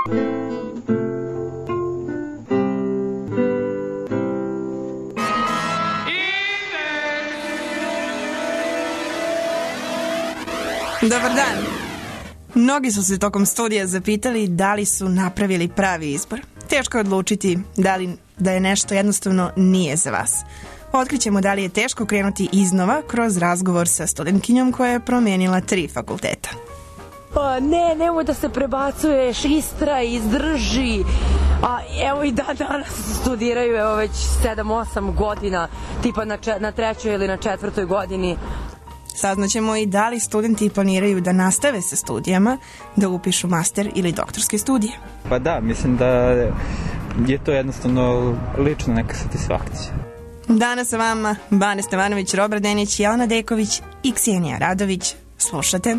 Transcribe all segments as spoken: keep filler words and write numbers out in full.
Dobar dan. Mnogi su se tokom studija zapitali da li su napravili pravi izbor. Teško je odlučiti da li da je nešto jednostavno nije za vas. Otkrićemo da li je teško krenuti iznova kroz razgovor sa studentkinjom koja je promenila tri fakulteta. Pa ne, nemoj da se prebacuješ, istraj, izdrži. A evo i da danas studiraju, evo već sedam osam godina, tipa na, če, na trećoj ili na četvrtoj godini. Saznaćemo i da li studenti planiraju da nastave sa studijama, da upišu master ili doktorske studije. Pa da, mislim da je to jednostavno lična neka satisfakcija. Danas sa vama Bane Stevanović, Robert Denić, Jelena Deković i Ksenija Radović. Slušate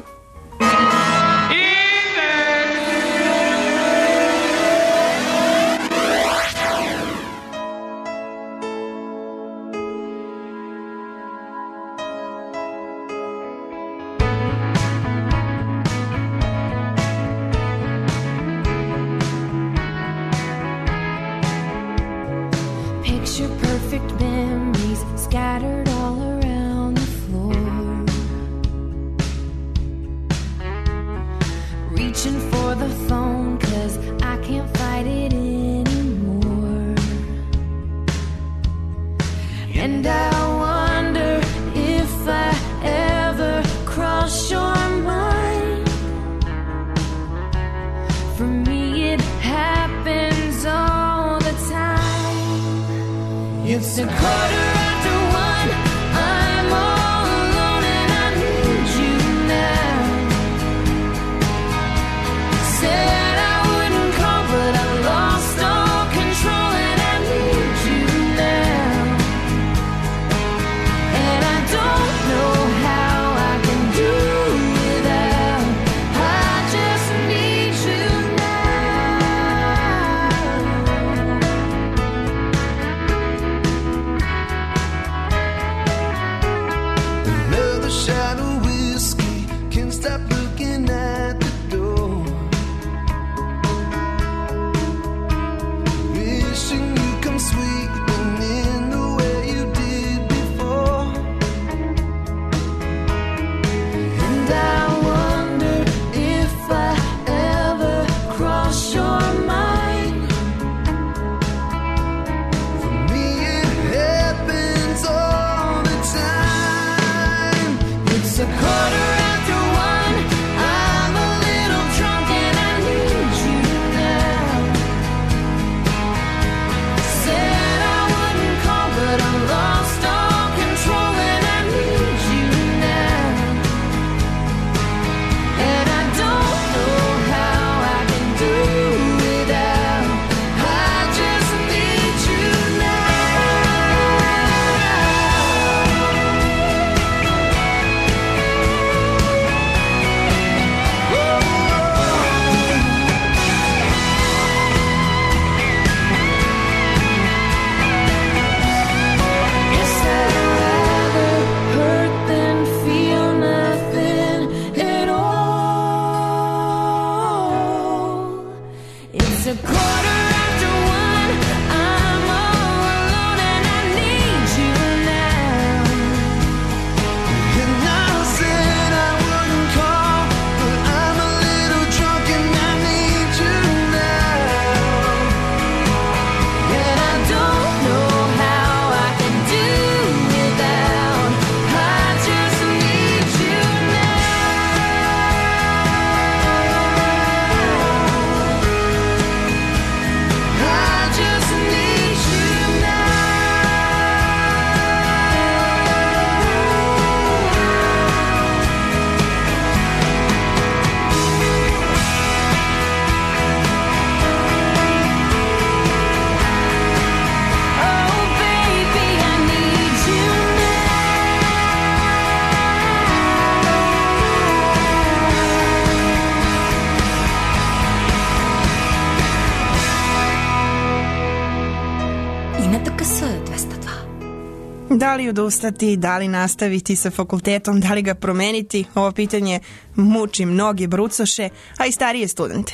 Da li odustati, da li nastaviti sa fakultetom, da li ga promeniti? Ovo pitanje muči mnoge brucoše, a i starije studente.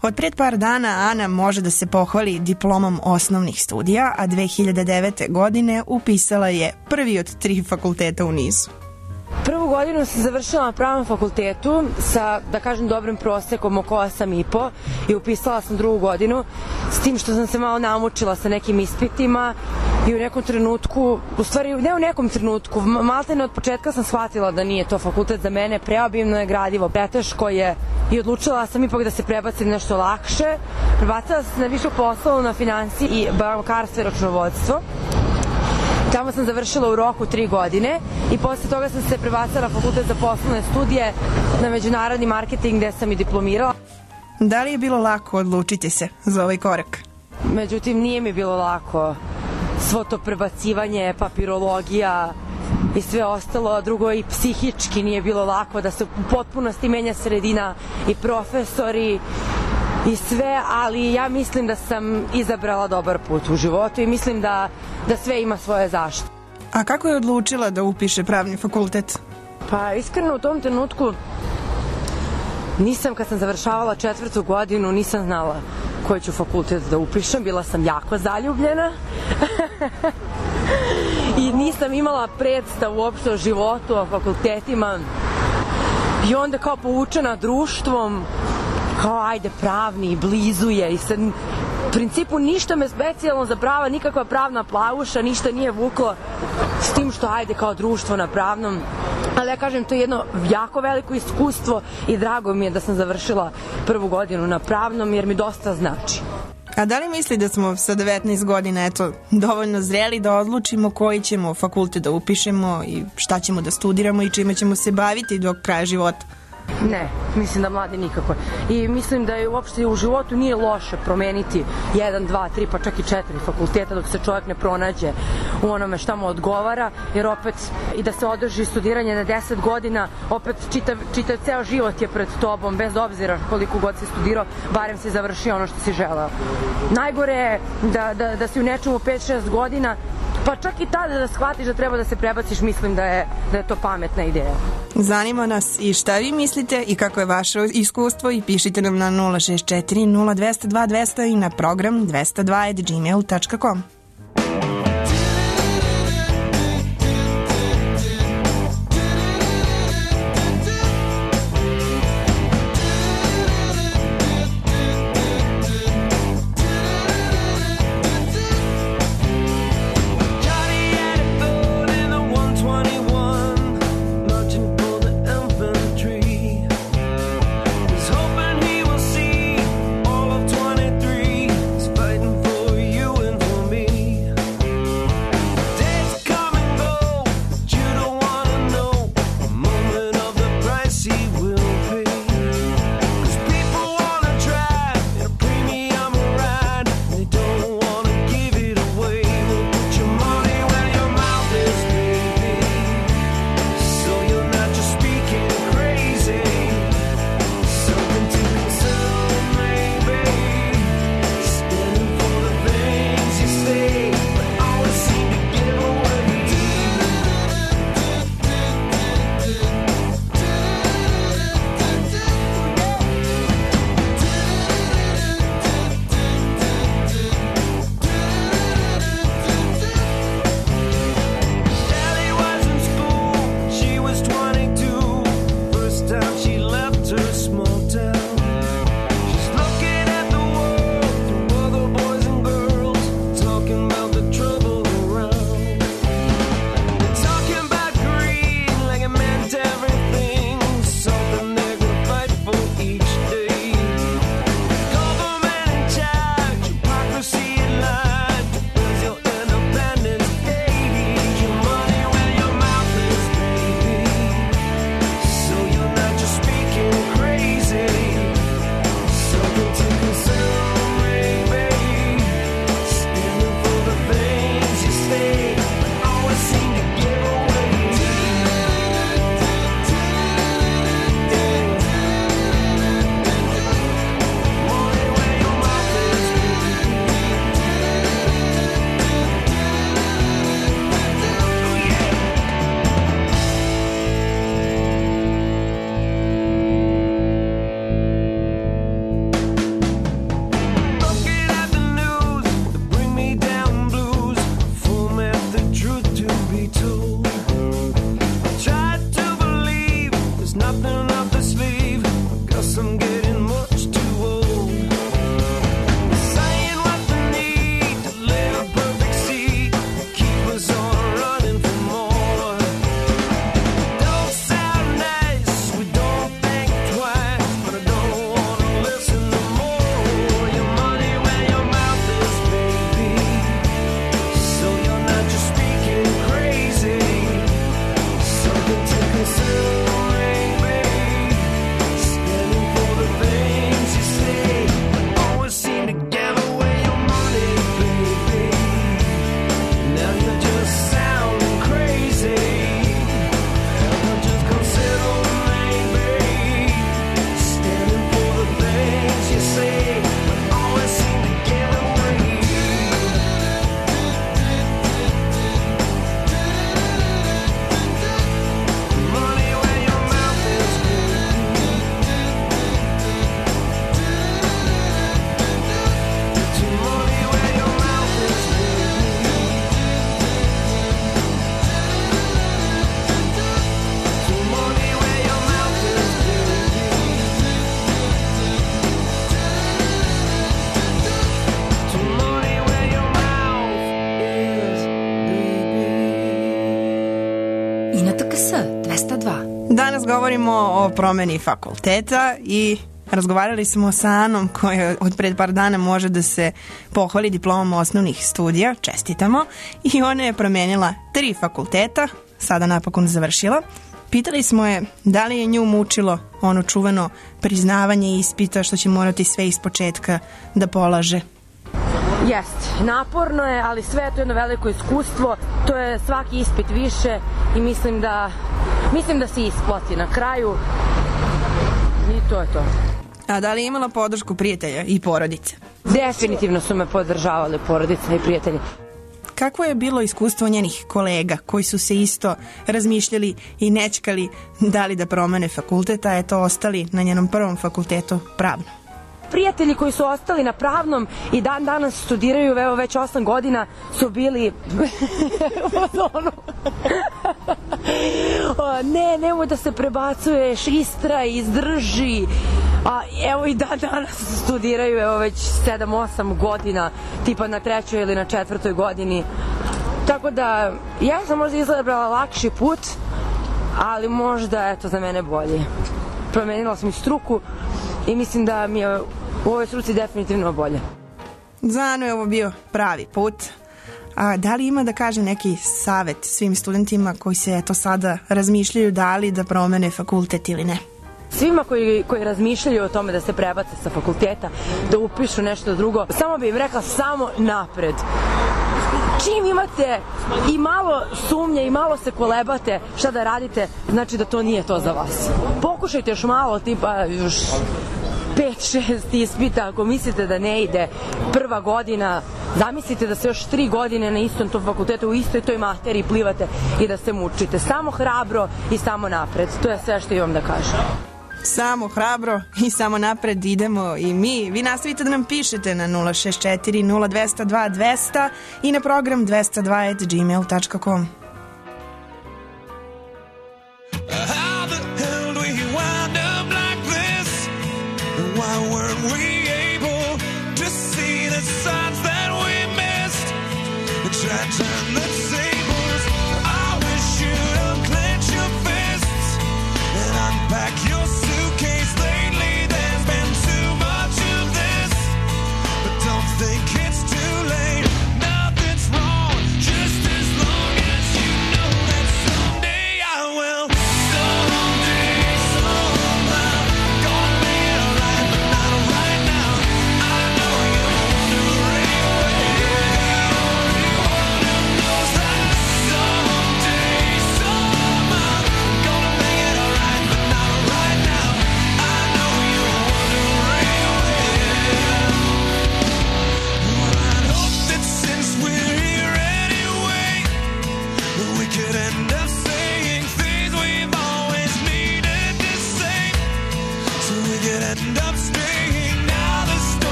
Od pred par dana Ana može da se pohvali diplomom osnovnih studija, a dve hiljade devete. godine upisala je prvi od tri fakulteta u nizu. Prvu godinu sam završila na pravnom fakultetu sa, da kažem, dobrim prosekom oko osam i po i upisala sam drugu godinu, s tim što sam se malo namučila sa nekim ispitima i u nekom trenutku, u stvari ne u nekom trenutku, maltene od početka sam shvatila da nije to fakultet za mene, preobimno je gradivo, preteško je i odlučila sam ipak da se prebacim nešto lakše. Prebacila sam se na višu poslovnu, na finansije i bankarstvo i računovodstvo. Tamo sam završila u roku tri godine i posle toga sam se prebacila na fakultet za poslovne studije na međunarodni marketing gde sam i diplomirala. Da li je bilo lako odlučiti se za ovaj korak? Međutim, nije mi bilo lako. Svo to prebacivanje, papirologija i sve ostalo, drugo i psihički nije bilo lako da se u potpunosti menja sredina i profesori i sve, ali ja mislim da sam izabrala dobar put u životu i mislim da, da sve ima svoje zašto. A kako je odlučila da upiše pravni fakultet? Pa iskreno u tom trenutku nisam, kad sam završavala četvrtu godinu, nisam znala koji ću fakultet da upišem, bila sam jako zaljubljena i nisam imala predstav uopšte o životu, o fakultetima i onda kao povučena društvom, kao ajde pravni, blizu je i sad u principu ništa me specijalno za prava, nikakva pravna plavuša, ništa nije vuklo s tim što ajde kao društvo na pravnom, ali ja kažem to je jedno jako veliko iskustvo i drago mi je da sam završila prvu godinu na pravnom jer mi dosta znači. A da li misli da smo sa devetnaest godina eto, dovoljno zreli da odlučimo koji ćemo fakultet da upišemo i šta ćemo da studiramo i čime ćemo se baviti do kraja života? Ne, mislim da mladi nikako. I mislim da je uopšte u životu nije loše promeniti jedan, dva, tri, pa čak i četiri fakulteta dok se čovjek ne pronađe u onome šta mu odgovara, jer opet i da se održi studiranje na deset godina, opet čitav, čitav ceo život je pred tobom, bez obzira koliko god si studirao, barem si završio ono što si želeo. Najgore je da, da, da si u nečemu pet šest godina, pa čak i tada da shvatiš da treba da se prebaciš, mislim da je, da je to pametna ideja. Zanima nas i šta vi mislite i kako je vaše iskustvo i pišite nam na nula šest četiri nula dva zero dva dva zero zero i na program dvesta dva at gmail dot com. Fighting for you and for me. Danas govorimo o promeni fakulteta i razgovarali smo sa Anom koja od pred par dana može da se pohvali diplomom osnovnih studija, čestitamo, i ona je promenila tri fakulteta, sada napokon završila. Pitali smo je da li je nju mučilo ono čuveno priznavanje ispita što će morati sve ispočetka da polaže. Jest, naporno je, ali sve je to jedno veliko iskustvo, to je svaki ispit više i mislim da, mislim da se isplati na kraju i to je to. A da li je imala podršku prijatelja i porodice? Definitivno su me podržavali porodica i prijatelji. Kakvo je bilo iskustvo njenih kolega koji su se isto razmišljali i nećkali da li da promene fakultet, a eto ostali na njenom prvom fakultetu pravno? Prijatelji koji su ostali na pravnom i dan danas studiraju, evo već osam godina, su bili ne, nemoj da se prebacuješ, istraj, izdrži, a evo i dan danas studiraju, evo već sedam osam godina, tipa na trećoj ili na četvrtoj godini. Tako da, ja sam možda izabrala lakši put, ali možda, eto, za mene bolje. Promenila sam i struku i mislim da mi je u ovoj struci definitivno bolje. Za Anu je ovo bio pravi put. A da li ima da kaže neki savet svim studentima koji se eto sada razmišljaju da li da promene fakultet ili ne? Svima koji, koji razmišljaju o tome da se prebace sa fakulteta, da upišu nešto drugo, samo bi im rekla samo napred. Čim imate i malo sumnje i malo se kolebate šta da radite, znači da to nije to za vas. Pokušajte još malo, tipa još pet šest ispita, ako mislite da ne ide prva godina, zamislite da se još tri godine na istom tom fakultetu u istoj toj materiji plivate i da se mučite. Samo hrabro i samo napred. To je sve što imam da kažem. Samo hrabro i samo napred idemo i mi. Vi nastavite da nam pišete na nula šest četiri nula dva zero dva dva zero zero i na program dvesta dva at gmail dot com.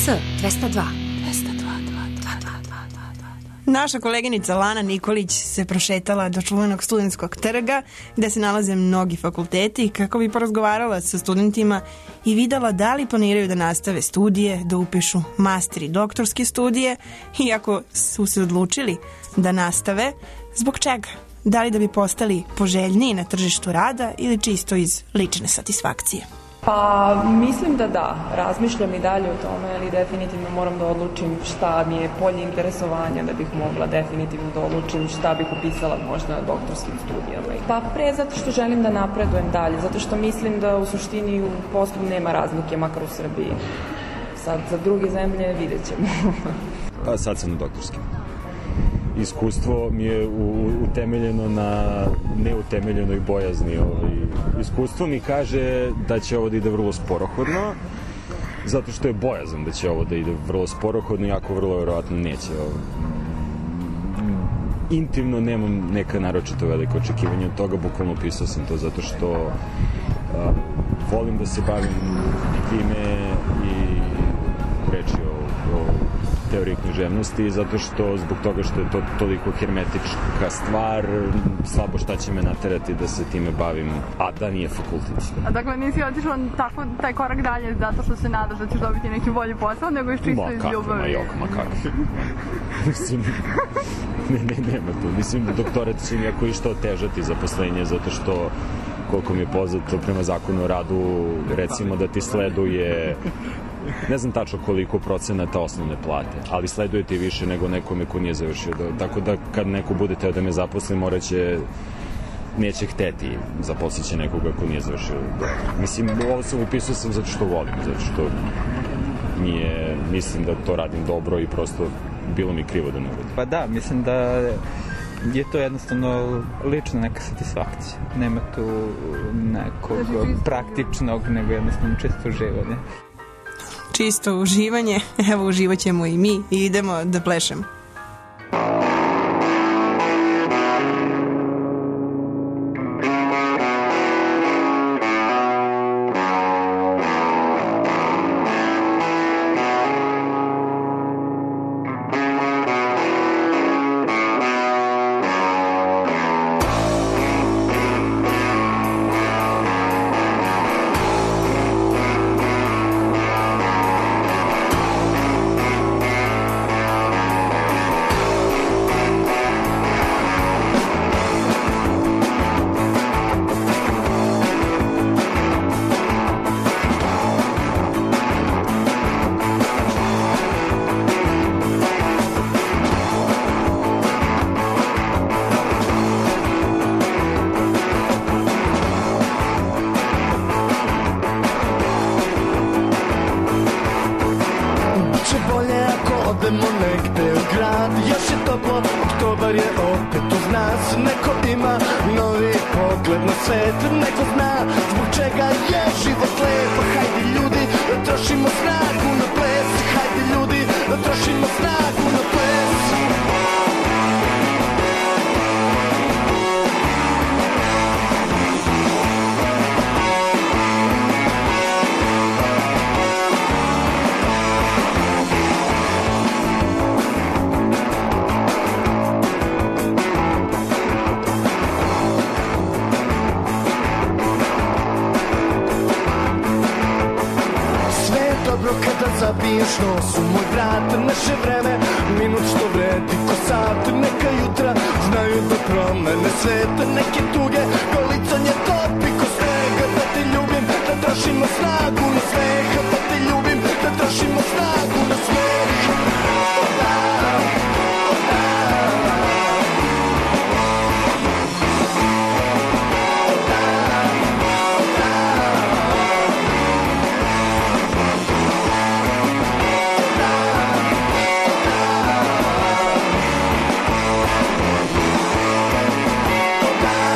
S dvesta dva. Naša koleginica Lana Nikolić se prošetala do čuvenog studentskog trga gde se nalaze mnogi fakulteti kako bi porazgovarala sa studentima i videla da li planiraju da nastave studije, da upišu master i doktorske studije i ako su se odlučili da nastave, zbog čega? Da li da bi postali poželjniji na tržištu rada ili čisto iz lične satisfakcije? Pa mislim da da, razmišljam i dalje o tome, ali definitivno moram da odlučim šta mi je polje interesovanja da bih mogla definitivno da odlučim šta bih upisala možda na doktorskim studijama. Pa pre zato što želim da napredujem dalje, zato što mislim da u suštini u poslu nema razlike, makar u Srbiji. Sad za druge zemlje vidjet ćemo. Pa sad sam na doktorskim. Iskustvo mi je utemeljeno na neutemeljenoj bojazni. Iskustvo mi kaže da će ovo da ide vrlo sporohodno, zato što je bojazan da će ovo da ide vrlo sporohodno, iako vrlo verovatno neće. Intimno nemam neka naročito velika očekivanja od toga, bukvalno pisao sam to zato što a, volim da se bavim time i reči o, o teoriji književnosti, zato što zbog toga što je to toliko hermetička stvar, slabo šta će me naterati da se time bavim, a da nije fakultet. A dakle nisi otišao tako taj korak dalje zato što se nadaš da ćeš dobiti neki bolji posao, nego iz čisto iz ljubavi? Ma kako, ma kako. Mislim, ne, ne, nema tu. Mislim, doktorat će mi ako išta otežati zaposlenje, zato što koliko mi je poznato prema zakonu o radu, recimo da ti sleduje ne znam tačno koliko procenata osnovne plate, ali sleduje ti više nego nekome ko nije završio. Tako da kad neko bude teo da me zaposli, morat će, neće hteti, zaposlit će nekoga ko nije završio. Mislim, ovo sam upisao sam zato što volim, zato što nije, mislim da to radim dobro i prosto bilo mi krivo da ne radim. Pa da, mislim da je to jednostavno lična neka satisfakcija. Nema tu nekog praktičnog, nego jednostavno čisto uživanje. Čisto uživanje, evo uživat ćemo i mi i idemo da plešemo. Zabiješ nos u moj vrat, naše vreme, minut što vredi ko sat, neka jutra znaju da promene svet, neke tuge, kolicanje topi ko snega, da te ljubim, da trošimo snagu na smeh, da te ljubim, da trošimo snagu na smeh. Oh,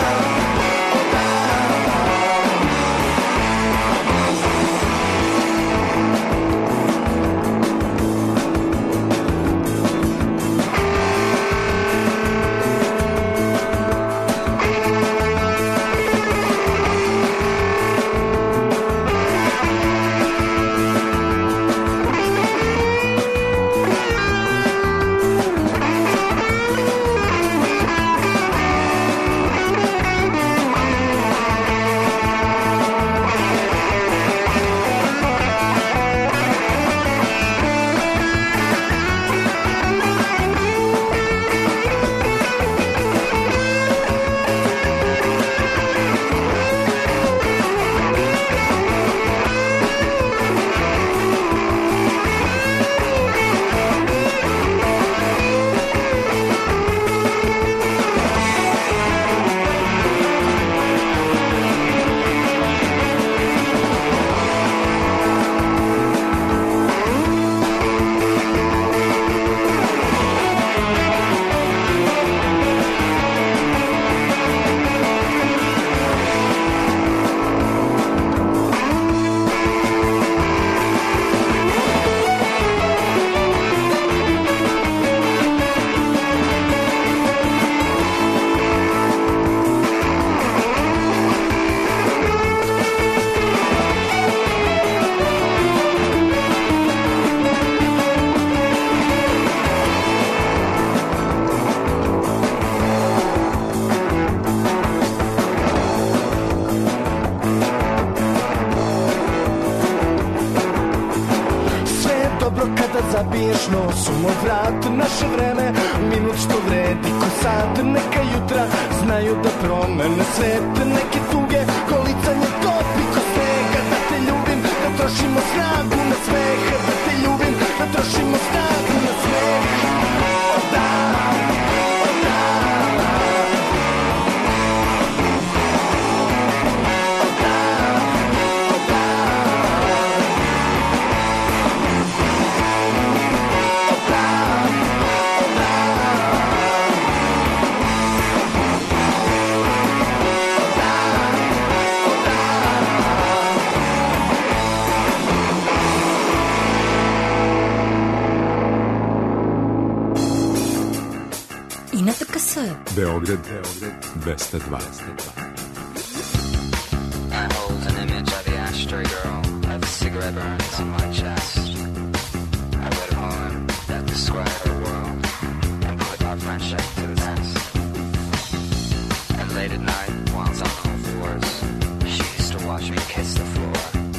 naše vreme, minut što vredi ko sat, neka jutra znaju da promene svet, neke tuge kolicanje topi ko snega, da te ljubim, da trošimo snagu na smeh, da te ljubim, da trošimo snagu na smeh. O da, o da, o da, o da, o da, o da. Beograd, dvesta dvadeset dva. I hold an image of the ashtray girl as the cigarette burns on my chest. I read a poem that described her world and put our friendship to the test. And late at night, while on all fours, she used to watch me kiss the floor.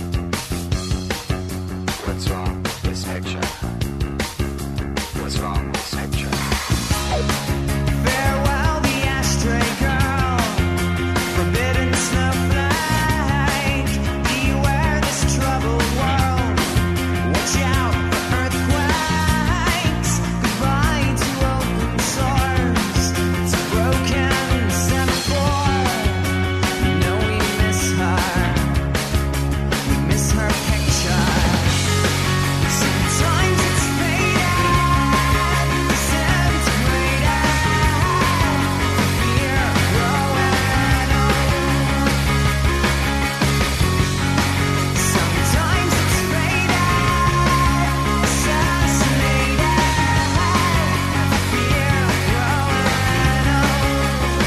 What's wrong with this picture? What's wrong with this picture? Farewell, the ashtray girl, forbidden snowflake. Beware this troubled world. Watch out for earthquakes. Goodbye to open sores. To broken semaphore. You know we miss her. We miss her picture. Sometimes it's faded, disintegrated. Fear growing old. Sometimes it's faded, assassinated. Fear growing old.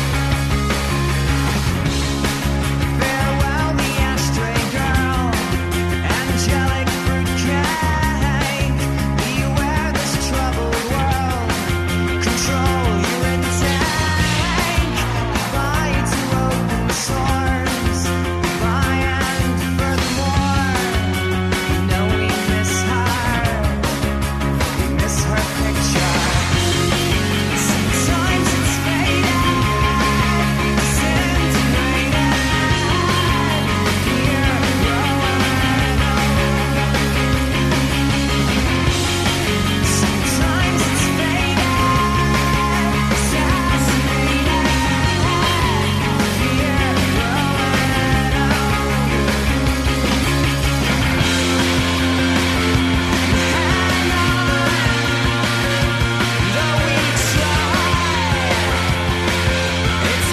Farewell, the ashtray girl, angelic fruitcake. Beware this troubled world. Control your intake. Goodbye to open sores. Goodbye and furthermore. You know we miss her. We miss her picture. Sometimes it's faded, disintegrated. Fear growing old. Sometimes it's faded, assassinated. Fear growing old. Though we try, it's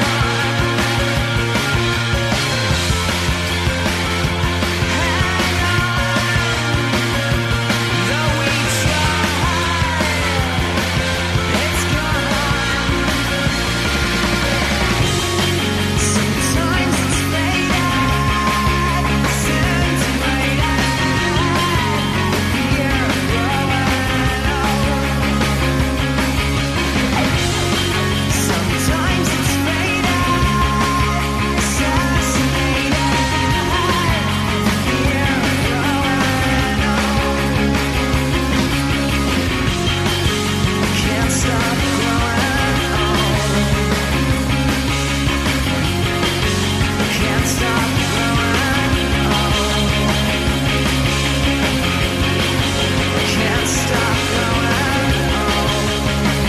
Though we try, it's gone. Sometimes it's faded, disintegrated. Fear growing old. Sometimes it's faded, assassinated. Fear growing old. Can't stop growing old. Can't stop growing old. Can't stop growing old.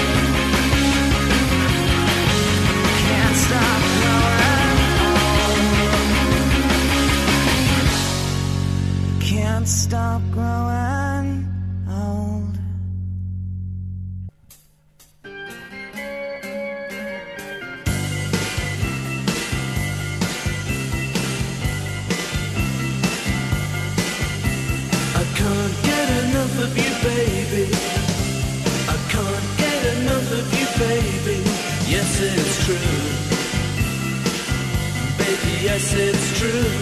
Can't stop growing old. Can't stop growing old. I can't get enough of you, baby. I can't get enough of you, baby. Yes, it's true. Baby, yes, it's true.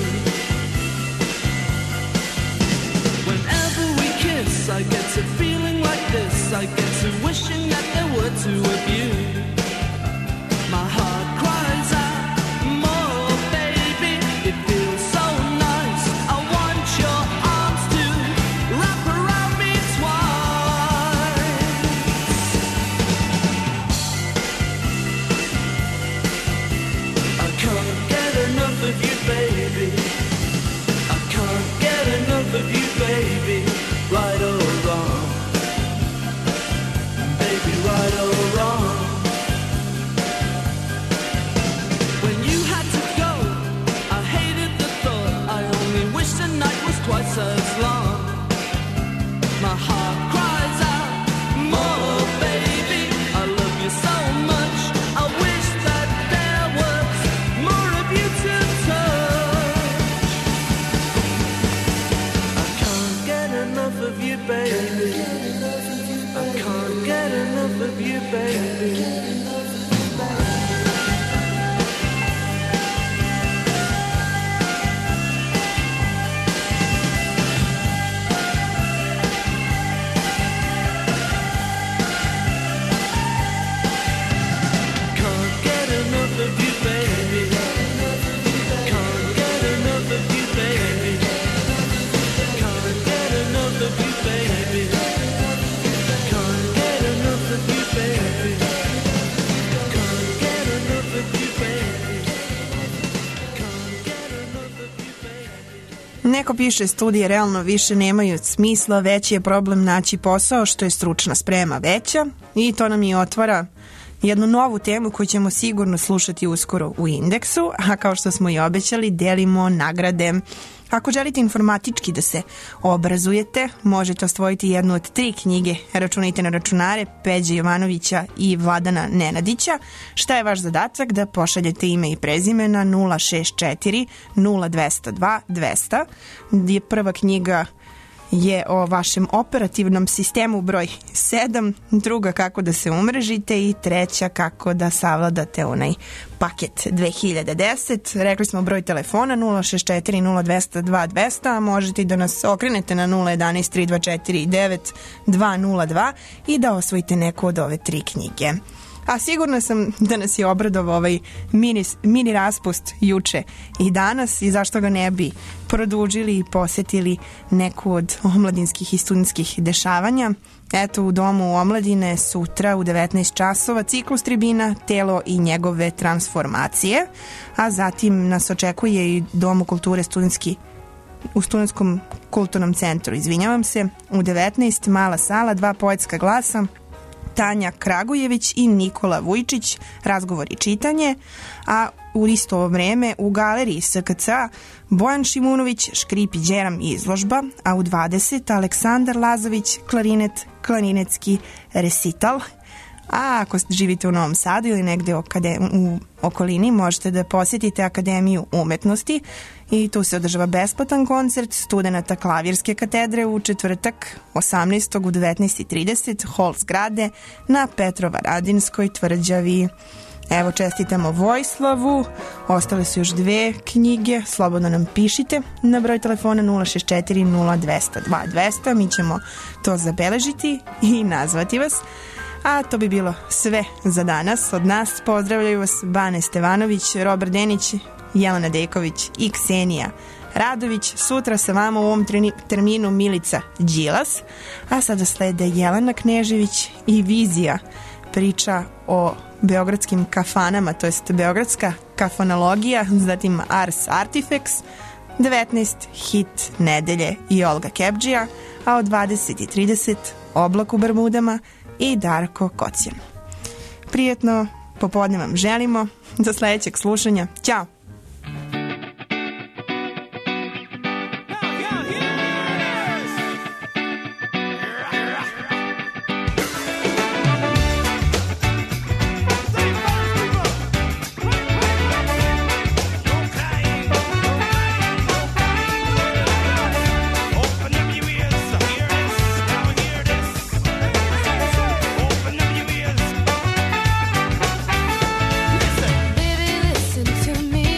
Whenever we kiss, I get to feeling like this. I get to wishing that there were two of you. My heart cries out, more, baby. It feels so nice. I want your arms to wrap around me twice. enough of you, baby. Neko piše, studije realno više nemaju smisla, veći je problem naći posao što je stručna sprema veća i to nam i otvara jednu novu temu koju ćemo sigurno slušati uskoro u Indeksu, a kao što smo i obećali, delimo nagrade. Ako želite informatički da se obrazujete, možete osvojiti jednu od tri knjige Računajte na računare Peđe Jovanovića i Vladana Nenadića. Šta je vaš zadatak? Da pošaljete ime i prezime na nula šest četiri nula dva zero dva dva zero zero. Prva knjiga je o vašem operativnom sistemu broj sedam, druga kako da se umrežite i treća kako da savladate onaj paket dve hiljade deset. Rekli smo broj telefona nula šest četiri nula dva zero dva dva zero, a možete i da nas okrenete na nula jedan tri dva četiri devet dva nula dva i da osvojite neku od ove tri knjige. A sigurna sam da nas je obradovao ovaj mini, mini raspust juče i danas i zašto ga ne bi produžili i posjetili neku od omladinskih i studentskih dešavanja. Eto, u Domu omladine sutra u devetnaest časova ciklus tribina Telo i njegove transformacije, a zatim nas očekuje i Domu kulture studentski u Studentskom kulturnom centru, izvinjavam se, u devetnaest mala sala, dva poetska glasa, Tanja Kragujević i Nikola Vujčić, razgovor i čitanje, a u isto ovo vreme u galeriji S K C A Bojan Šimunović, škrip i džeram i izložba, a u dvadeset Aleksandar Lazović, klarinet, klarinetski resital. A ako živite u Novom Sadu ili negde u, u okolini, možete da posjetite Akademiju umetnosti i tu se održava besplatan koncert studenta klavirske katedre u četvrtak osamnaestog u devetnaest i trideset, hol zgrade na Petrovaradinskoj tvrđavi. Evo, čestitamo Vojislavu, ostale su još dve knjige, slobodno nam pišite na broj telefona nula šest četiri nula dva zero dva dva zero, mi ćemo to zabeležiti i nazvati vas. A to bi bilo sve za danas. Od nas pozdravljaju vas Bane Stevanović, Robert Denić, Jelena Dejković i Ksenija Radović. Sutra sa vama u ovom terminu Milica Đilas, a sada slede Jelena Knežević i Vizija, priča o beogradskim kafanama, to jest beogradska kafanologija, zatim Ars Artifex, devetnaest hit nedelje i Olga Kebdžija, a od dvadeset i trideset Oblak u Bermudama i Darko Kocijan. Prijetno popodne vam želimo, do sledećeg slušanja. Ćao! Baby, listen to me.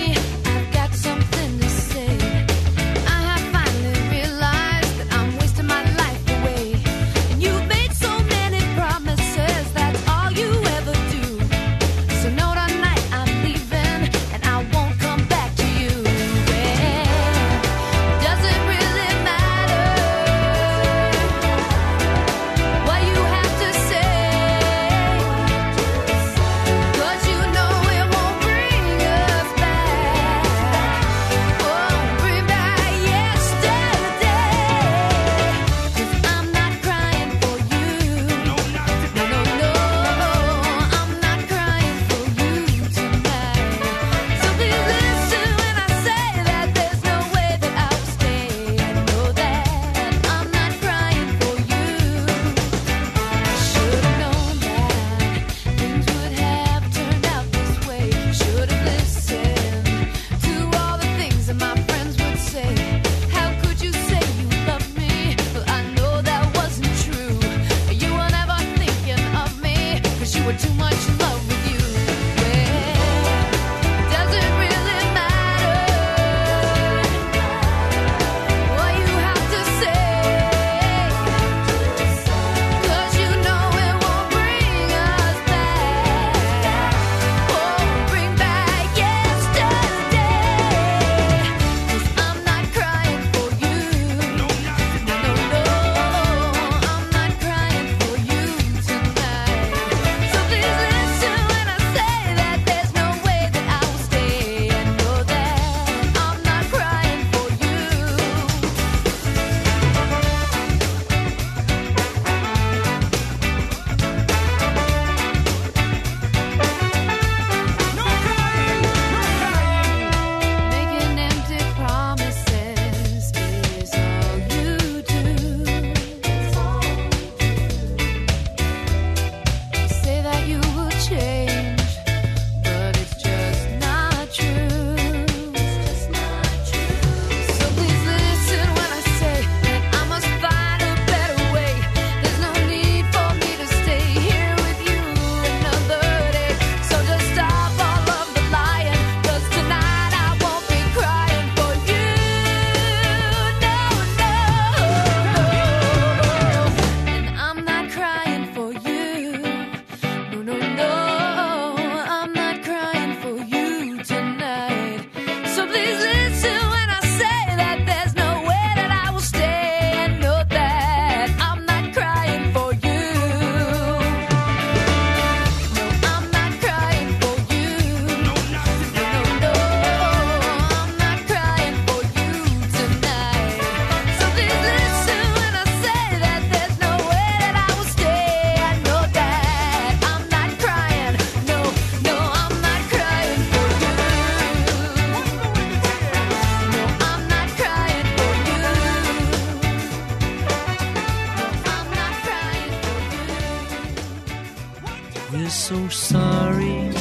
We're so sorry,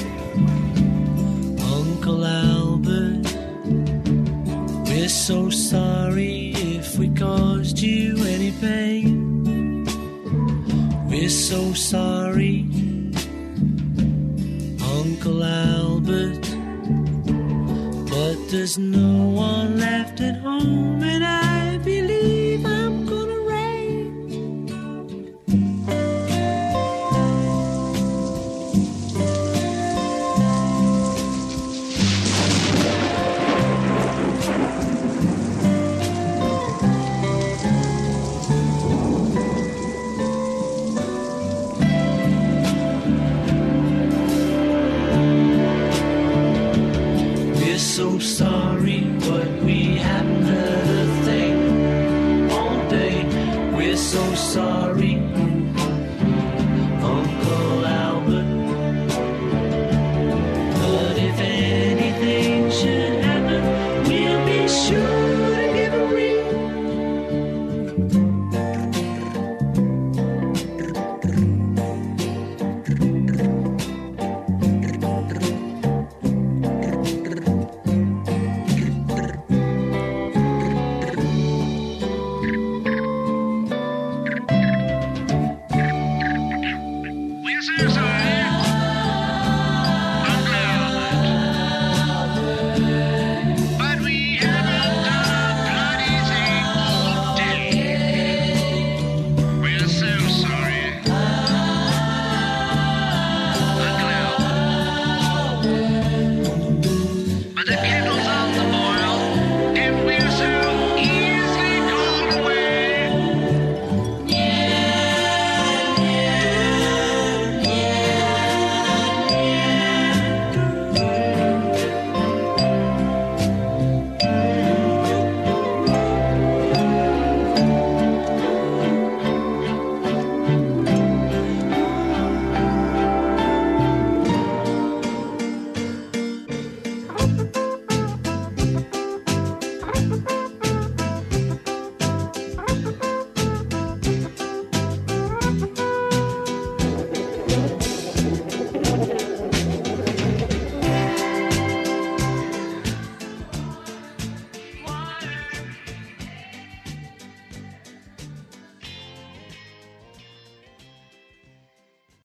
Uncle Albert. We're so sorry if we caused you any pain. We're so sorry, Uncle Albert. But there's no one left at home, and I believe I'm gonna rain. So sorry, but we haven't heard a thing all day. We're so sorry, Uncle Albert. But if anything should happen, we'll be sure to give a ring. This is a